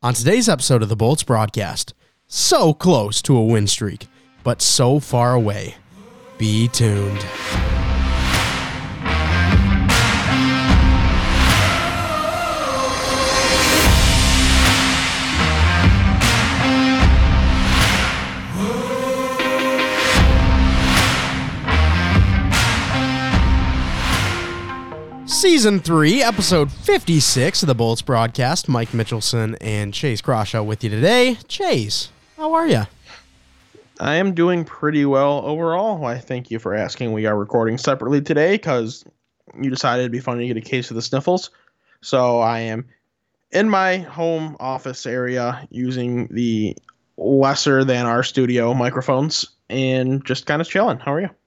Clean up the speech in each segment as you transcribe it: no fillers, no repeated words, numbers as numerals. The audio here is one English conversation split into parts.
On today's episode of the Bolts broadcast, so close to a win streak, but so far away. Be tuned. Season 3, episode 56 of the Bolts broadcast. Mike Mitchelson and Chase Crawshaw with you today. Chase, how are you? I am doing pretty well overall. Why, thank you for asking. We are recording separately today because you decided it'd be fun to get a case of the sniffles. So I am in my home office area using the lesser than our studio microphones and just kind of chilling. How are you?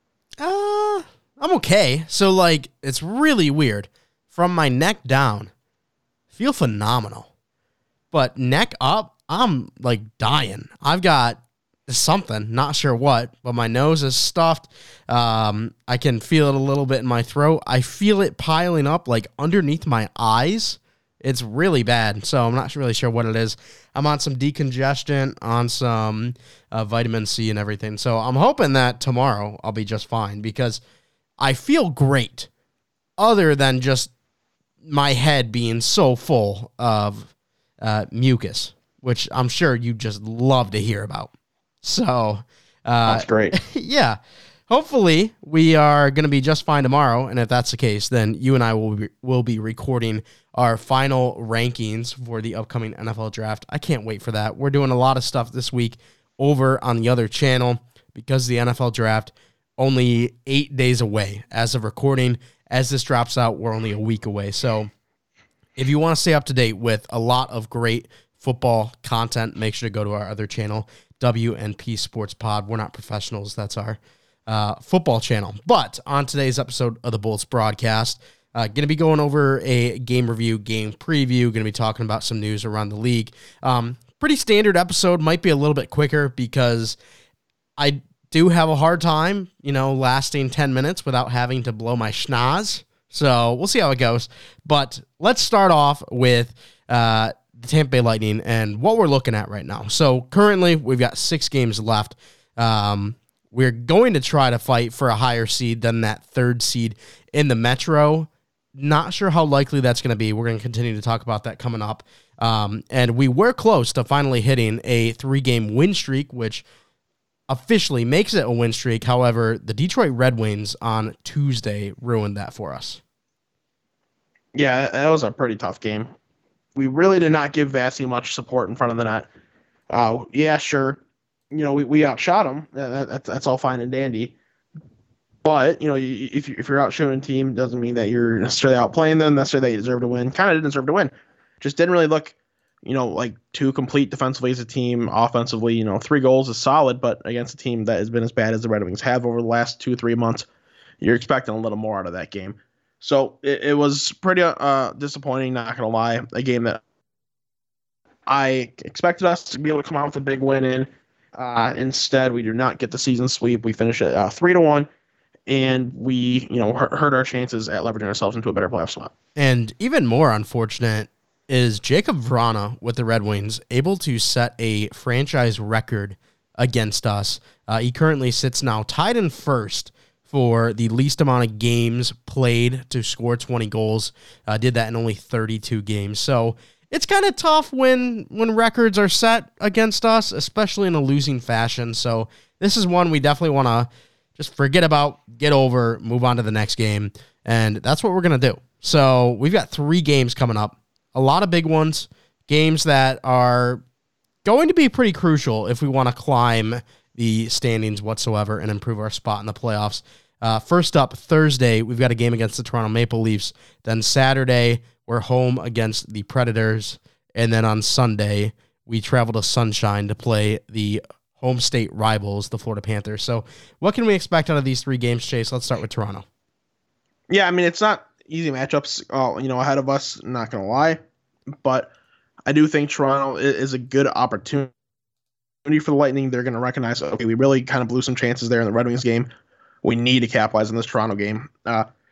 I'm okay. So, it's really weird. From my neck down, feel phenomenal. But neck up, I'm, dying. I've got something, not sure what, but my nose is stuffed. I can feel it a little bit in my throat. I feel it piling up, underneath my eyes. It's really bad, so I'm not really sure what it is. I'm on some decongestant, on some vitamin C and everything. So I'm hoping that tomorrow I'll be just fine because I feel great, other than just my head being so full of mucus, which I'm sure you just love to hear about. So that's great. Yeah. Hopefully we are going to be just fine tomorrow, and if that's the case, then you and I will be recording our final rankings for the upcoming NFL draft. I can't wait for that. We're doing a lot of stuff this week over on the other channel because the NFL draft only 8 days away as of recording. As this drops out, we're only a week away. So if you want to stay up to date with a lot of great football content, make sure to go to our other channel, WNP Sports Pod. We're not professionals. That's our football channel. But on today's episode of the Bolts broadcast, going to be going over a game review, game preview, going to be talking about some news around the league. Pretty standard episode, might be a little bit quicker because I do have a hard time, lasting 10 minutes without having to blow my schnoz. So we'll see how it goes. But let's start off with the Tampa Bay Lightning and what we're looking at right now. So currently we've got 6 games left. We're going to try to fight for a higher seed than that 3rd seed in the Metro. Not sure how likely that's going to be. We're going to continue to talk about that coming up. And we were close to finally hitting a 3-game win streak, which officially makes it a win streak. However, the Detroit Red Wings on Tuesday ruined that for us. Yeah, that was a pretty tough game. We really did not give Vasi much support in front of the net. Yeah, sure. We outshot them. That's all fine and dandy. But, if you're outshooting a team, doesn't mean that you're necessarily outplaying them. Necessarily they deserve to win. Kind of didn't deserve to win. Just didn't really look too complete defensively as a team. Offensively, 3 goals is solid, but against a team that has been as bad as the Red Wings have over the last 2-3 months, you're expecting a little more out of that game. So it was pretty disappointing, not going to lie. A game that I expected us to be able to come out with a big win in. Instead, we do not get the season sweep. We finish at 3-1, and we, hurt our chances at leveraging ourselves into a better playoff spot. And even more unfortunate is Jakub Vrana with the Red Wings able to set a franchise record against us. He currently sits now tied in first for the least amount of games played to score 20 goals. Did that in only 32 games. So it's kind of tough when records are set against us, especially in a losing fashion. So this is one we definitely want to just forget about, get over, move on to the next game. And that's what we're going to do. So we've got 3 games coming up. A lot of big ones, games that are going to be pretty crucial if we want to climb the standings whatsoever and improve our spot in the playoffs. First up, Thursday, we've got a game against the Toronto Maple Leafs. Then Saturday, we're home against the Predators. And then on Sunday, we travel to Sunshine to play the home state rivals, the Florida Panthers. So what can we expect out of these 3 games, Chase? Let's start with Toronto. Yeah, I mean, it's not easy matchups, ahead of us, not going to lie. But I do think Toronto is a good opportunity for the Lightning. They're going to recognize, okay, we really kind of blew some chances there in the Red Wings game. We need to capitalize on this Toronto game.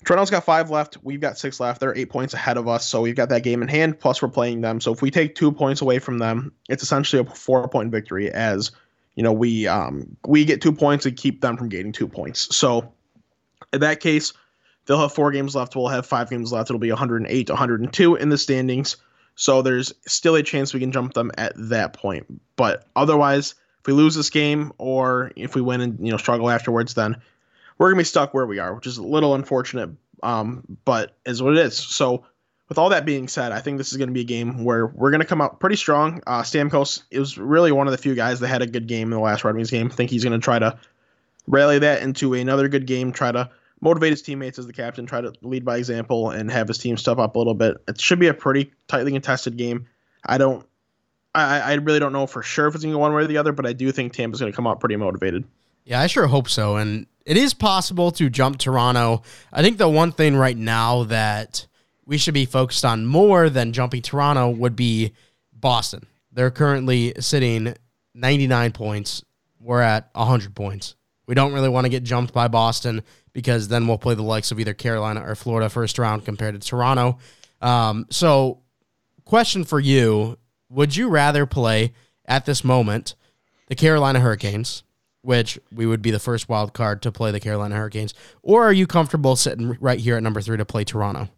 Toronto's got 5 left. We've got 6 left. They're 8 points ahead of us, so we've got that game in hand. Plus, we're playing them. So if we take 2 points away from them, it's essentially a 4-point victory. As we get 2 points and keep them from getting 2 points. So in that case, they'll have 4 games left. We'll have 5 games left. It'll be 108 to 102 in the standings. So there's still a chance we can jump them at that point. But otherwise, if we lose this game or if we win and struggle afterwards, then we're going to be stuck where we are, which is a little unfortunate, but is what it is. So with all that being said, I think this is going to be a game where we're going to come out pretty strong. Stamkos is really one of the few guys that had a good game in the last Red Wings game. I think he's going to try to rally that into another good game, try to motivate his teammates as the captain, try to lead by example, and have his team step up a little bit. It should be a pretty tightly contested game. I really don't know for sure if it's going to go one way or the other, but I do think Tampa's going to come out pretty motivated. Yeah, I sure hope so. And it is possible to jump Toronto. I think the one thing right now that we should be focused on more than jumping Toronto would be Boston. They're currently sitting 99 points. We're at 100 points. We don't really want to get jumped by Boston because then we'll play the likes of either Carolina or Florida first round compared to Toronto. So question for you, would you rather play at this moment the Carolina Hurricanes, which we would be the first wild card to play the Carolina Hurricanes, or are you comfortable sitting right here at number 3 to play Toronto?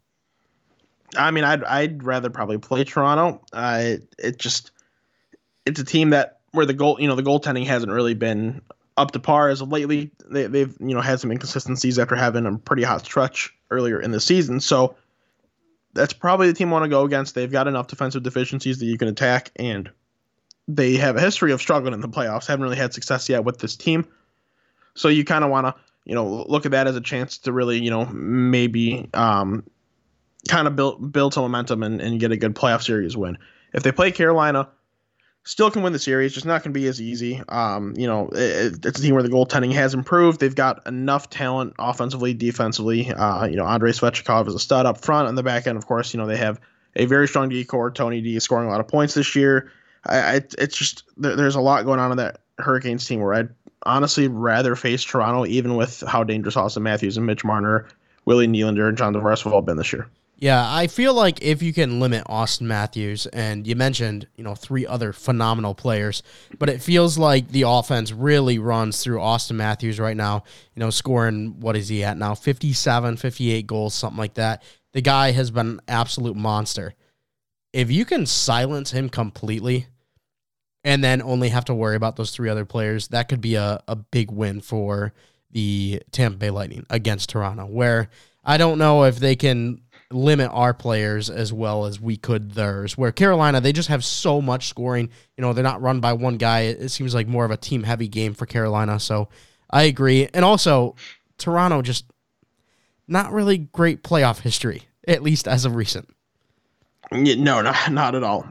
I mean, I'd rather probably play Toronto. It's a team that where the goaltending hasn't really been up to par as of lately. They've had some inconsistencies after having a pretty hot stretch earlier in the season. So that's probably the team I want to go against. They've got enough defensive deficiencies that you can attack, and they have a history of struggling in the playoffs. Haven't really had success yet with this team. So you kind of want to, look at that as a chance to really, maybe kind of build some momentum and get a good playoff series win. If they play Carolina, still can win the series, just not going to be as easy. It's a team where the goaltending has improved. They've got enough talent offensively, defensively. Andrei Svechnikov is a stud up front. On the back end, of course, they have a very strong D-core. Tony D is scoring a lot of points this year. It's just there's a lot going on in that Hurricanes team where I'd honestly rather face Toronto, even with how dangerous Austin Matthews and Mitch Marner, Willie Nylander, and John Tavares have all been this year. Yeah, I feel like if you can limit Austin Matthews, and you mentioned 3 other phenomenal players, but it feels like the offense really runs through Austin Matthews right now, scoring, what is he at now, 57, 58 goals, something like that. The guy has been an absolute monster. If you can silence him completely and then only have to worry about those 3 other players, that could be a big win for the Tampa Bay Lightning against Toronto, where I don't know if they can limit our players as well as we could theirs. Where Carolina, they just have so much scoring. They're not run by one guy. It seems like more of a team-heavy game for Carolina, so I agree. And also, Toronto just not really great playoff history, at least as of recent. No, not at all.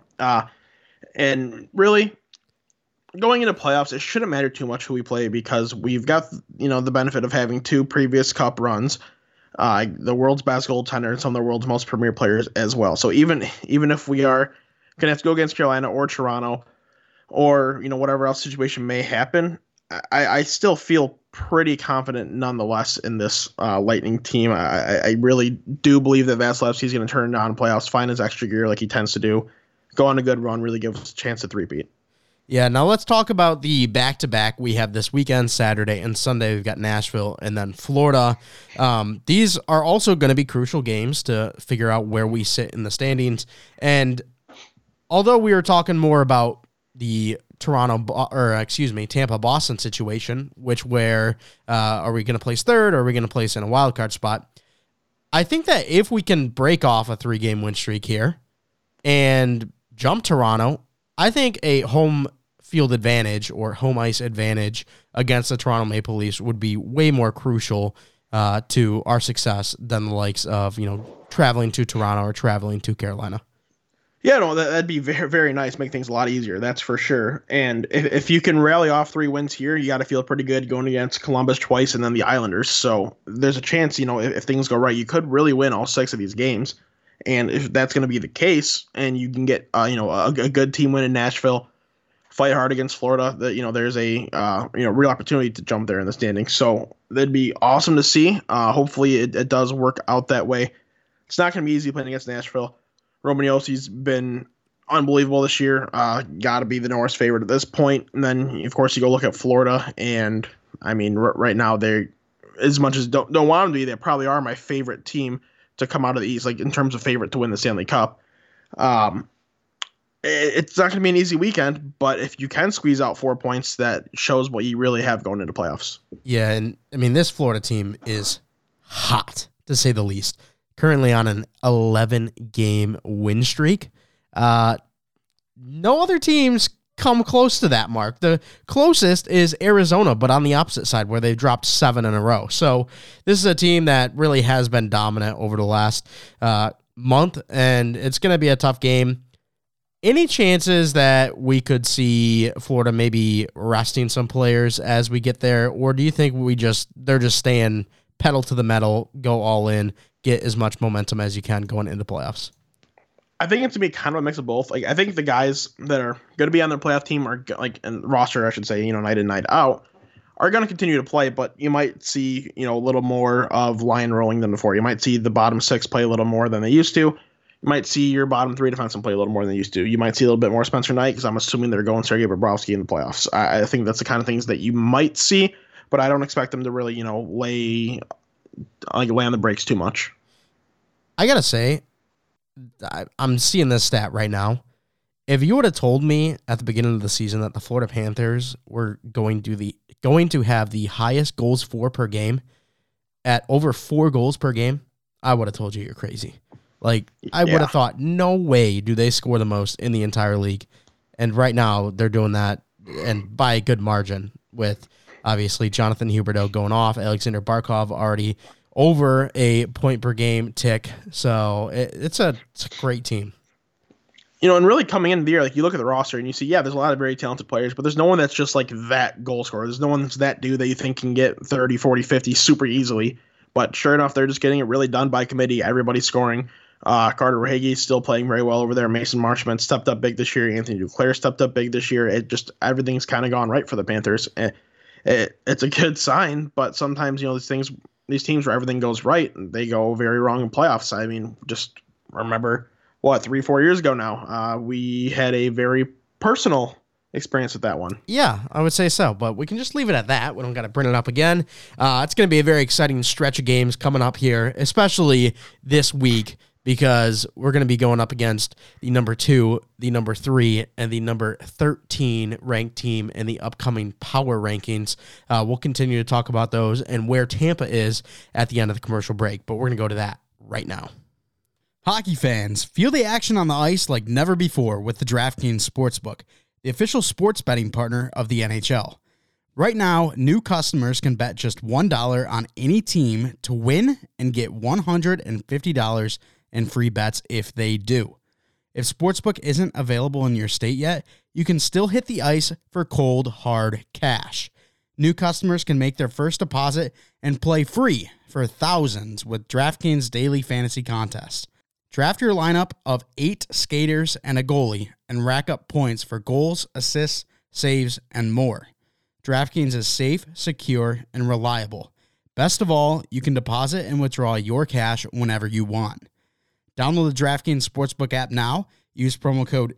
And really, going into playoffs, it shouldn't matter too much who we play because we've got the benefit of having 2 previous cup runs, the world's best goaltender and some of the world's most premier players as well. So even if we are gonna have to go against Carolina or Toronto or whatever else situation may happen, I still feel pretty confident nonetheless in this Lightning team. I really do believe that Vasilevsky is going to turn it on in playoffs, find his extra gear like he tends to do, go on a good run, really give us a chance to three-peat. Yeah, now let's talk about the back-to-back we have this weekend, Saturday and Sunday. We've got Nashville and then Florida. These are also going to be crucial games to figure out where we sit in the standings. And although we were talking more about the Tampa Boston situation, where are we going to place third or are we going to place in a wild card spot? I think that if we can break off a 3-game win streak here and jump Toronto, I think a home field advantage or home ice advantage against the Toronto Maple Leafs would be way more crucial to our success than the likes of, traveling to Toronto or traveling to Carolina. Yeah, no, that'd be very, very nice. Make things a lot easier, that's for sure. And if you can rally off 3 wins here, you got to feel pretty good going against Columbus twice and then the Islanders. So there's a chance, if things go right, you could really win all 6 of these games. And if that's going to be the case, and you can get, a good team win in Nashville, fight hard against Florida, that there's a real opportunity to jump there in the standings. So that'd be awesome to see. Hopefully it does work out that way. It's not going to be easy playing against Nashville. Roman Yossi's been unbelievable this year. Got to be the Norris favorite at this point. And then, of course, you go look at Florida, and I mean, right now they're, as much as don't want them to be, they probably are my favorite team to come out of the East, like in terms of favorite to win the Stanley Cup. It's not going to be an easy weekend, but if you can squeeze out 4 points, that shows what you really have going into playoffs. Yeah, and I mean, this Florida team is hot, to say the least. Currently on an 11-game win streak. No other teams come close to that mark. The closest is Arizona, but on the opposite side, where they've dropped 7 in a row. So this is a team that really has been dominant over the last month, and it's going to be a tough game. Any chances that we could see Florida maybe resting some players as we get there, or do you think they're just staying pedal to the metal, go all in, get as much momentum as you can going into playoffs? I think it's going to be kind of a mix of both. Like, I think the guys that are going to be on their playoff team are like, and roster, I should say, night in, night out, are going to continue to play, but you might see, a little more of line rolling than before. You might see the bottom 6 play a little more than they used to. You might see your bottom 3 defensemen play a little more than they used to. You might see a little bit more Spencer Knight, because I'm assuming they're going Sergei Bobrovsky in the playoffs. I think that's the kind of things that you might see, but I don't expect them to really, lay on the brakes too much. I got to say, I'm seeing this stat right now. If you would have told me at the beginning of the season that the Florida Panthers were going to have the highest goals for per game at over 4 goals per game, I would have told you you're crazy. Like, I would have thought, no way do they score the most in the entire league. And right now, they're doing that, and by a good margin, with obviously Jonathan Huberdeau going off, Alexander Barkov already over a point per game tick. So it's a great team. And really coming into the year, like, you look at the roster and you see, there's a lot of very talented players, but there's no one that's just like that goal scorer. There's no one that's that dude that you think can get 30, 40, 50 super easily. But sure enough, they're just getting it really done by committee. Everybody's scoring. Carter Verhaeghe is still playing very well over there. Mason Marchment stepped up big this year. Anthony Duclair stepped up big this year. Everything's kind of gone right for the Panthers. It's a good sign, but sometimes, these teams where everything goes right, they go very wrong in playoffs. I mean, just remember, 3-4 years ago now, we had a very personal experience with that one. Yeah, I would say so, but we can just leave it at that. We don't got to bring it up again. It's going to be a very exciting stretch of games coming up here, especially this week, because we're going to be going up against the number 2, the number 3, and the number 13 ranked team in the upcoming power rankings. We'll continue to talk about those and where Tampa is at the end of the commercial break, but we're going to go to that right now. Hockey fans, feel the action on the ice like never before with the DraftKings Sportsbook, the official sports betting partner of the NHL. Right now, new customers can bet just $1 on any team to win and get $150 in free bets if they do. If Sportsbook isn't available in your state yet, you can still hit the ice for cold, hard cash. New customers can make their first deposit and play free for thousands with DraftKings Daily Fantasy Contest. Draft your lineup of 8 skaters and a goalie and rack up points for goals, assists, saves, and more. DraftKings is safe, secure, and reliable. Best of all, you can deposit and withdraw your cash whenever you want. Download the DraftKings Sportsbook app now. Use promo code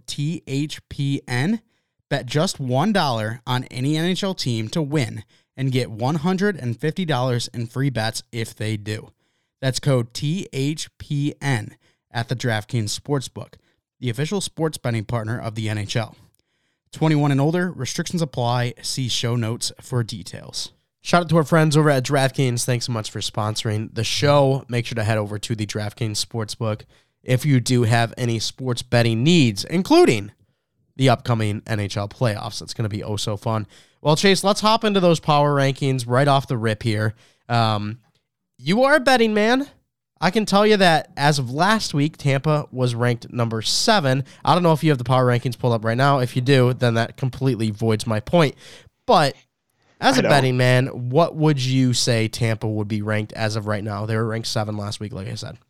THPN. Bet just $1 on any NHL team to win and get $150 in free bets if they do. That's code THPN at the DraftKings Sportsbook, the official sports betting partner of the NHL. 21 and older, restrictions apply. See show notes for details. Shout out to our friends over at DraftKings. Thanks so much for sponsoring the show. Make sure to head over to the DraftKings Sportsbook if you do have any sports betting needs, including the upcoming NHL playoffs. It's going to be oh so fun. Well, Chase, let's hop into those power rankings right off the rip here. You are a betting man. I can tell you that as of last week, Tampa was ranked number 7. I don't know if you have the power rankings pulled up right now. If you do, then that completely voids my point. But as a betting man, what would you say Tampa would be ranked as of right now? They were ranked 7 last week, like I said.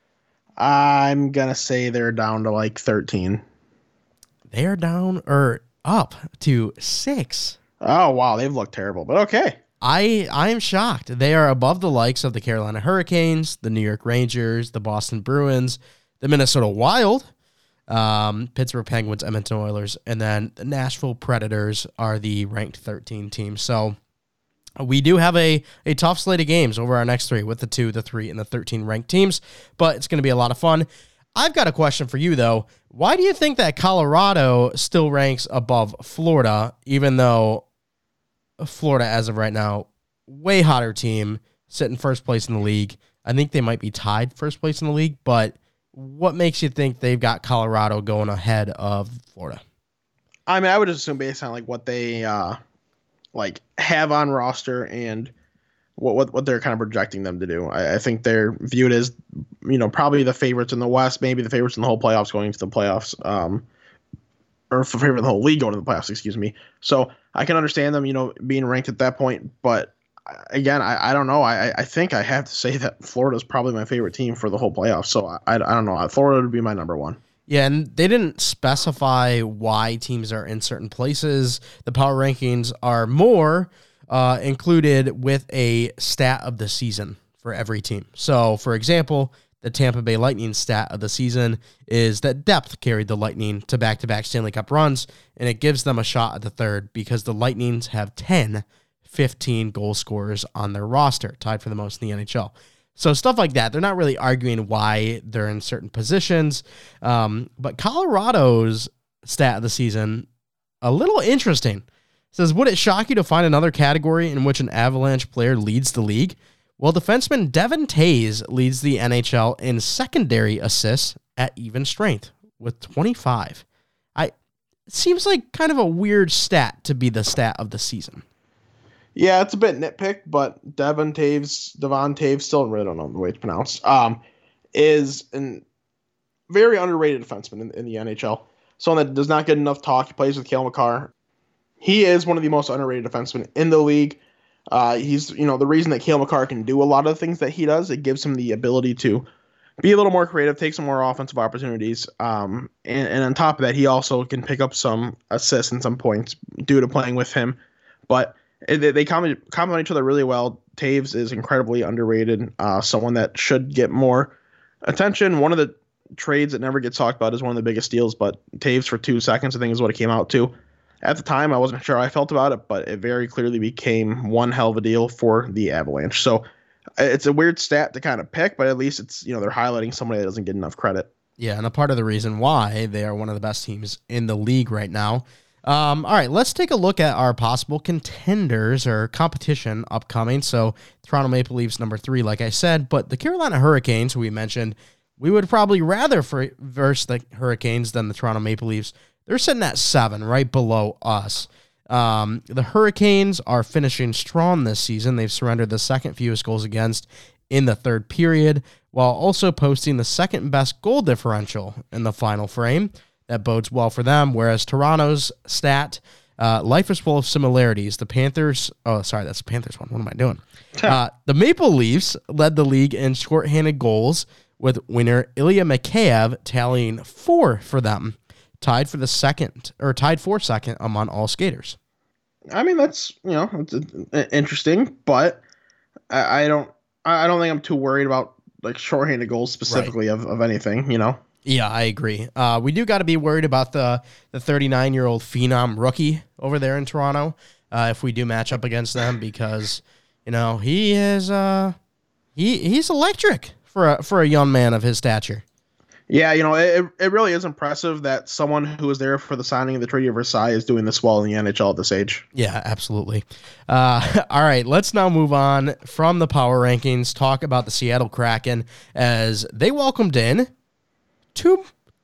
I'm going to say they're down to like 13. They are down, or up to 6. Oh, wow. They've looked terrible, but okay. I am shocked. They are above the likes of the Carolina Hurricanes, the New York Rangers, the Boston Bruins, the Minnesota Wild, Pittsburgh Penguins, Edmonton Oilers, and then the Nashville Predators are the ranked 13 team. So we do have a tough slate of games over our next 3 with the 2, the 3, and the 13 ranked teams, but it's going to be a lot of fun. I've got a question for you, though. Why do you think that Colorado still ranks above Florida, even though Florida, as of right now, way hotter team, sitting first place in the league? I think they might be tied first place in the league, but what makes you think they've got Colorado going ahead of Florida? I mean, I would assume based on like what they have on roster and what they're kind of projecting them to do. I think they're viewed as, probably the favorites in the West, maybe the favorites in the whole playoffs going into the playoffs, or for favorite in the whole league going to the playoffs, excuse me. So I can understand them, being ranked at that point. But again, I don't know. I think I have to say that Florida is probably my favorite team for the whole playoffs. So I don't know. Florida would be my number one. Yeah, and they didn't specify why teams are in certain places. The power rankings are more included with a stat of the season for every team. So, for example, the Tampa Bay Lightning stat of the season is that depth carried the Lightning to back-to-back Stanley Cup runs, and it gives them a shot at the third because the Lightnings have 15 goal scorers on their roster, tied for the most in the NHL. So stuff like that. They're not really arguing why they're in certain positions. But Colorado's stat of the season, a little interesting. It says, would it shock you to find another category in which an Avalanche player leads the league? Well, defenseman Devin Taves leads the NHL in secondary assists at even strength with 25. It seems like kind of a weird stat to be the stat of the season. Yeah, it's a bit nitpicked, but Devon Taves, still really don't know the way it's pronounced, is a very underrated defenseman in the NHL. Someone that does not get enough talk. He plays with Cale Makar. He is one of the most underrated defensemen in the league. He's, the reason that Cale Makar can do a lot of the things that he does, it gives him the ability to be a little more creative, take some more offensive opportunities. And on top of that, he also can pick up some assists and some points due to playing with him. But they complement each other really well. Taves is incredibly underrated, someone that should get more attention. One of the trades that never gets talked about is one of the biggest deals, but Taves for 2 seconds, I think, is what it came out to. At the time, I wasn't sure how I felt about it, but it very clearly became one hell of a deal for the Avalanche. So it's a weird stat to kind of pick, but at least it's, they're highlighting somebody that doesn't get enough credit. Yeah, and a part of the reason why they are one of the best teams in the league right now. All right, let's take a look at our possible contenders or competition upcoming. So Toronto Maple Leafs number 3, like I said, but the Carolina Hurricanes, who we mentioned, we would probably rather verse the Hurricanes than the Toronto Maple Leafs. They're sitting at 7, right below us. The Hurricanes are finishing strong this season. They've surrendered the second fewest goals against in the third period, while also posting the second best goal differential in the final frame. That bodes well for them, whereas Toronto's stat, life is full of similarities. The Panthers, that's the Panthers one. What am I doing? The Maple Leafs led the league in shorthanded goals, with winner Ilya Mikheyev tallying 4 for them, tied for second among all skaters. I mean, that's, it's interesting, but I don't think I'm too worried about like shorthanded goals specifically of anything, Yeah, I agree. We do got to be worried about the 39-year-old phenom rookie over there in Toronto if we do match up against them, because he is he's electric for a young man of his stature. Yeah, it really is impressive that someone who was there for the signing of the Treaty of Versailles is doing this well in the NHL at this age. Yeah, absolutely. All right, let's now move on from the power rankings, talk about the Seattle Kraken, as they welcomed in two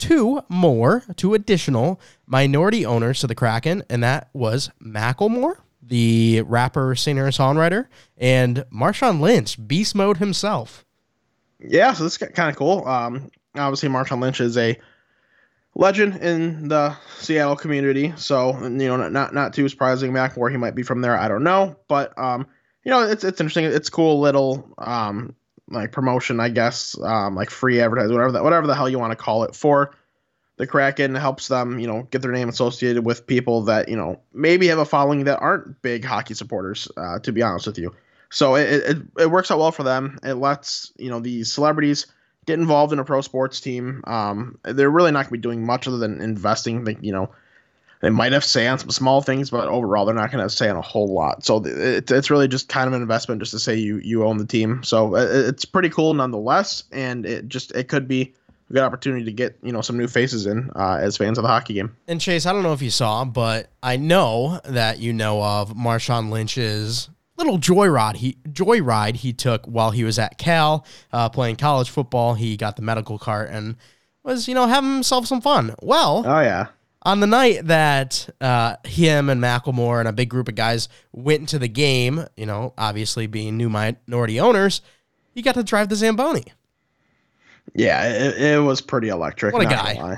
additional minority owners to the Kraken, and that was Macklemore, the rapper, singer, songwriter, and Marshawn Lynch, Beast Mode himself. Yeah, so this is kind of cool. Obviously, Marshawn Lynch is a legend in the Seattle community, so not too surprising. Macklemore, he might be from there, I don't know, but it's interesting. It's cool little like promotion, I guess, like free advertising, whatever the hell you want to call it, for the Kraken helps them, get their name associated with people that, maybe have a following that aren't big hockey supporters, to be honest with you. So it works out well for them. It lets, these celebrities get involved in a pro sports team. They're really not going to be doing much other than investing. They might have say on some small things, but overall, they're not going to say on a whole lot. So it's really just kind of an investment just to say you own the team. So it's pretty cool nonetheless. And it could be a good opportunity to get, some new faces in as fans of the hockey game. And Chase, I don't know if you saw, but I know that you know of Marshawn Lynch's little joyride he took while he was at Cal playing college football. He got the medical cart and was, having himself some fun. Well, oh yeah. On the night that him and Macklemore and a big group of guys went into the game, obviously being new minority owners, he got to drive the Zamboni. Yeah, it was pretty electric. What a guy.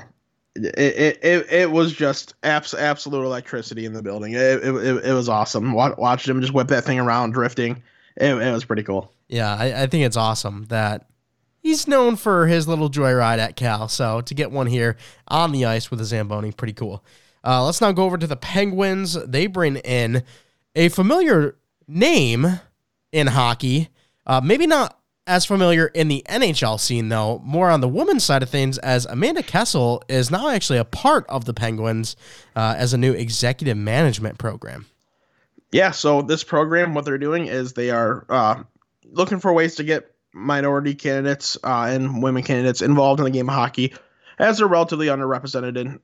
It was just absolute electricity in the building. It was awesome. Watching him just whip that thing around, drifting. It was pretty cool. Yeah, I think it's awesome that he's known for his little joyride at Cal. So to get one here on the ice with a Zamboni, pretty cool. Let's now go over to the Penguins. They bring in a familiar name in hockey. Maybe not as familiar in the NHL scene, though, more on the women's side of things, as Amanda Kessel is now actually a part of the Penguins as a new executive management program. Yeah, so this program, what they're doing is they are looking for ways to get minority candidates and women candidates involved in the game of hockey, as they're relatively underrepresented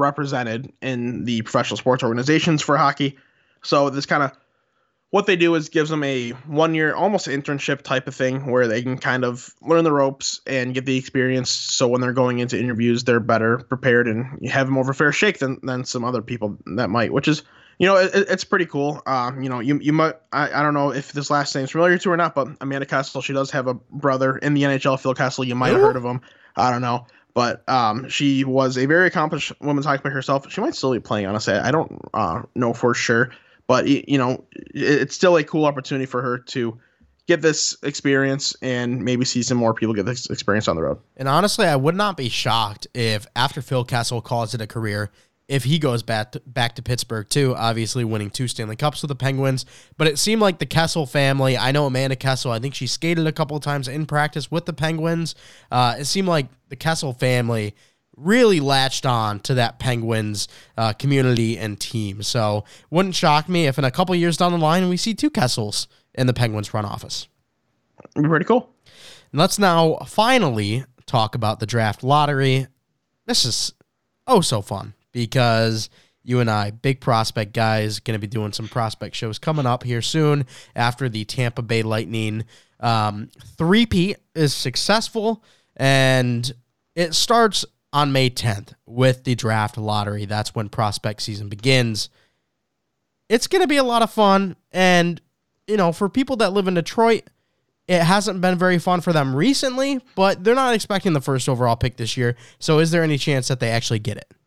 in the professional sports organizations for hockey. So this kind of what they do is gives them a 1 year almost internship type of thing where they can kind of learn the ropes and get the experience. So when they're going into interviews, they're better prepared and you have more of a fair shake than some other people that might, which is, it's pretty cool. You might, I don't know if this last name's familiar to her or not, but Amanda Kessel, she does have a brother in the NHL, Phil Kessel. You might have heard of him. I don't know. But she was a very accomplished women's hockey player herself. She might still be playing, honestly. I don't know for sure. But, it's still a cool opportunity for her to get this experience and maybe see some more people get this experience on the road. And honestly, I would not be shocked if after Phil Kessel calls it a career, if he goes back to Pittsburgh too, obviously winning 2 Stanley Cups with the Penguins. But it seemed like the Kessel family, I know Amanda Kessel, I think she skated a couple of times in practice with the Penguins. It seemed like the Kessel family really latched on to that Penguins community and team. So wouldn't shock me if in a couple years down the line we see 2 Kessels in the Penguins front office. It'd be pretty cool. And let's now finally talk about the draft lottery. This is so fun because you and I, big prospect guys, going to be doing some prospect shows coming up here soon after the Tampa Bay Lightning three-peat is successful, and it starts on May 10th with the draft lottery. That's when prospect season begins. It's going to be a lot of fun. And, for people that live in Detroit, it hasn't been very fun for them recently, but they're not expecting the first overall pick this year. So is there any chance that they actually get it?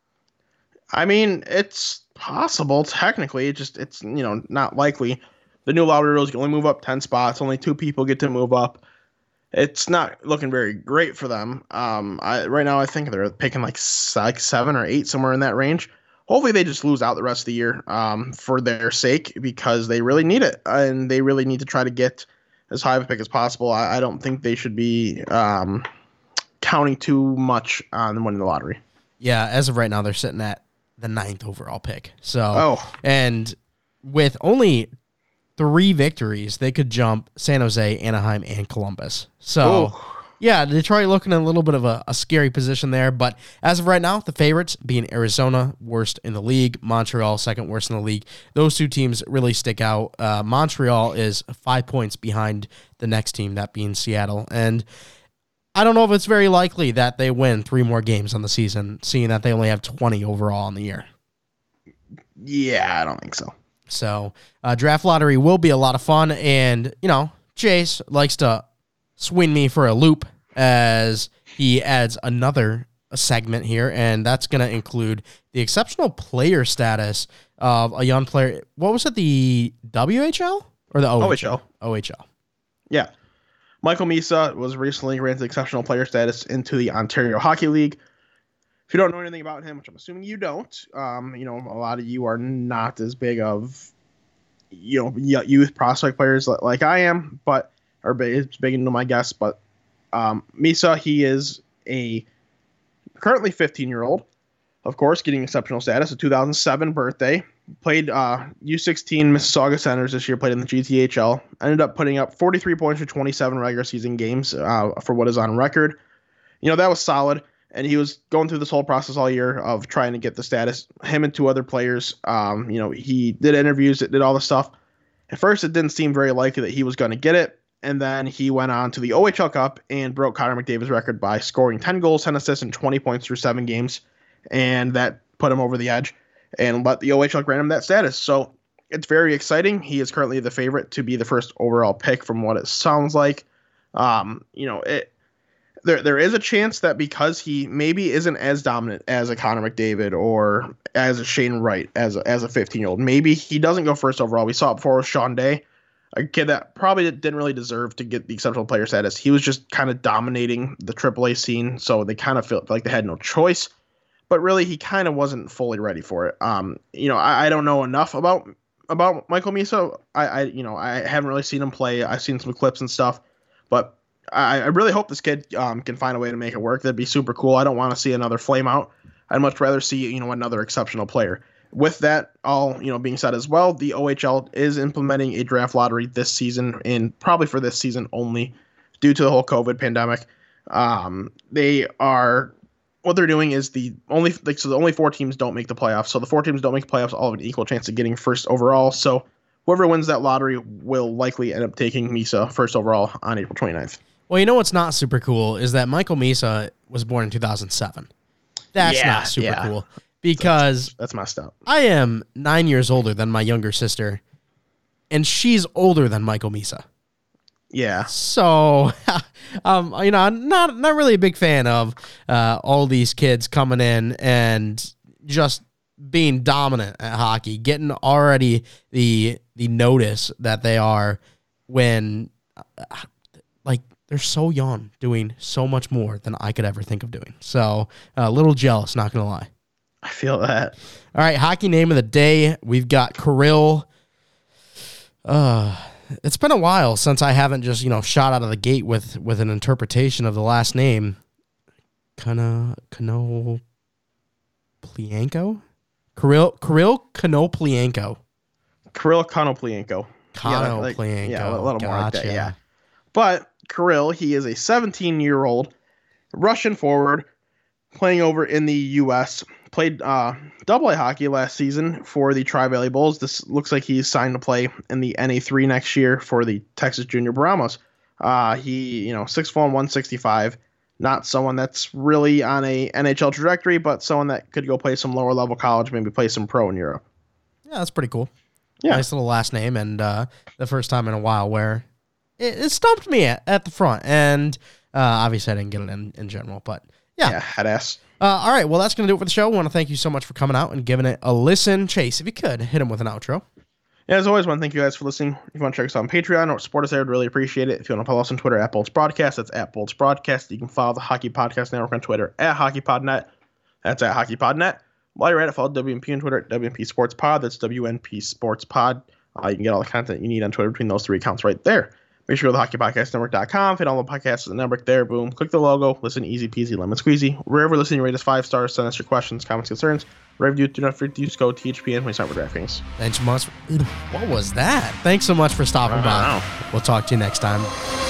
I mean, it's possible technically. It's not likely. The new lottery rules, you only move up 10 spots. Only 2 people get to move up. It's not looking very great for them. Right now, I think they're picking like 7 or 8, somewhere in that range. Hopefully, they just lose out the rest of the year for their sake because they really need it. And they really need to try to get as high of a pick as possible. I don't think they should be counting too much on winning the lottery. Yeah, as of right now, they're sitting at the 9th overall pick. And with only 3 victories, they could jump San Jose, Anaheim, and Columbus. So, yeah, Detroit looking in a little bit of a scary position there. But as of right now, the favorites being Arizona, worst in the league, Montreal, second worst in the league. Those 2 teams really stick out. Montreal is 5 points behind the next team, that being Seattle. And I don't know if it's very likely that they win 3 more games on the season, seeing that they only have 20 overall on the year. Yeah, I don't think so. So, draft lottery will be a lot of fun, and, Chase likes to swing me for a loop as he adds another segment here, and that's going to include the exceptional player status of a young player. What was it, the WHL or the OHL? OHL. Yeah. Michael Misa was recently granted exceptional player status into the Ontario Hockey League. If you don't know anything about him, which I'm assuming you don't, you know, a lot of you are not as big of, you know, youth prospect players like I am, but it's big into my guess. But Misa, he is a currently 15-year-old, of course, getting exceptional status, a 2007 birthday. Played U16 Mississauga Senators this year, played in the GTHL. Ended up putting up 43 points for 27 regular season games for what is on record. You know, that was solid. And he was going through this whole process all year of trying to get the status. Him and two other players, you know, he did interviews, did all the stuff. At first, it didn't seem very likely that he was going to get it. And then he went on to the OHL Cup and broke Connor McDavid's record by scoring 10 goals, 10 assists, and 20 points through 7 games. And that put him over the edge and let the OHL grant him that status. So it's very exciting. He is currently the favorite to be the first overall pick from what it sounds like. You know, there is a chance that because he maybe isn't as dominant as a Connor McDavid or as a Shane Wright as a 15-year-old, maybe he doesn't go first overall. We saw it before with Sean Day, a kid that probably didn't really deserve to get the exceptional player status. He was just kind of dominating the AAA scene, so they kind of felt like they had no choice. But really, he kind of wasn't fully ready for it. You know, I don't know enough about Michael Misa. I haven't really seen him play. I've seen some clips and stuff, but I really hope this kid can find a way to make it work. That'd be super cool. I don't want to see another flame out. I'd much rather see, you know, another exceptional player. With that all, you know, being said as well, the OHL is implementing a draft lottery this season, and probably for this season only, due to the whole COVID pandemic. What they're doing is the only 4 teams don't make the playoffs. So the 4 teams don't make the playoffs, all have an equal chance of getting first overall. So whoever wins that lottery will likely end up taking Misa first overall on April 29th. Well, you know what's not super cool is that Michael Misa was born in 2007. That's not super cool because that's messed up. I am 9 years older than my younger sister, and she's older than Michael Misa. Yeah. So, you know, I'm not really a big fan of all these kids coming in and just being dominant at hockey, getting already the notice that they are when, like, they're so young, doing so much more than I could ever think of doing. So, a little jealous, not going to lie. I feel that. All right, hockey name of the day. We've got Kirill. It's been a while since I haven't just, you know, shot out of the gate with an interpretation of the last name. Konoplienko? Kirill Konoplienko. Kirill Konoplienko. Konoplienko. Yeah, a little more like that, Gotcha. yeah. But Kirill, he is a 17-year-old Russian forward playing over in the U.S., played double-A hockey last season for the Tri-Valley Bulls. This looks like he's signed to play in the NA3 next year for the Texas Junior Brahmas. He, you know, 6'1", 165, not someone that's really on a NHL trajectory, but someone that could go play some lower-level college, maybe play some pro in Europe. Yeah, that's pretty cool. Yeah. Nice little last name, and the first time in a while where it stumped me at the front, and obviously I didn't get it in general, but yeah. Head ass. All right, well, that's going to do it for the show. I want to thank you so much for coming out and giving it a listen. Chase, if you could, hit him with an outro. Yeah, as always, I want to thank you guys for listening. If you want to check us out on Patreon or support us there, I'd really appreciate it. If you want to follow us on Twitter, @Bolts Broadcast, that's @Bolts Broadcast. You can follow the Hockey Podcast Network on Twitter, @HockeyPodNet. That's @HockeyPodNet. While you're at it, follow WNP on Twitter, WNP Sports Pod. That's WNP Sports Pod. You can get all the content you need on Twitter between those 3 accounts right there. Make sure you go to hockeypodcastnetwork.com, hit all the podcasts in the network there, boom, click the logo, listen easy peasy, lemon squeezy. Wherever listening, rate us 5 stars, send us your questions, comments, concerns. Wherever you do not forget to use code THPN when you sign for DraftKings. Thanks so much. What was that? Thanks so much for stopping by. We'll talk to you next time.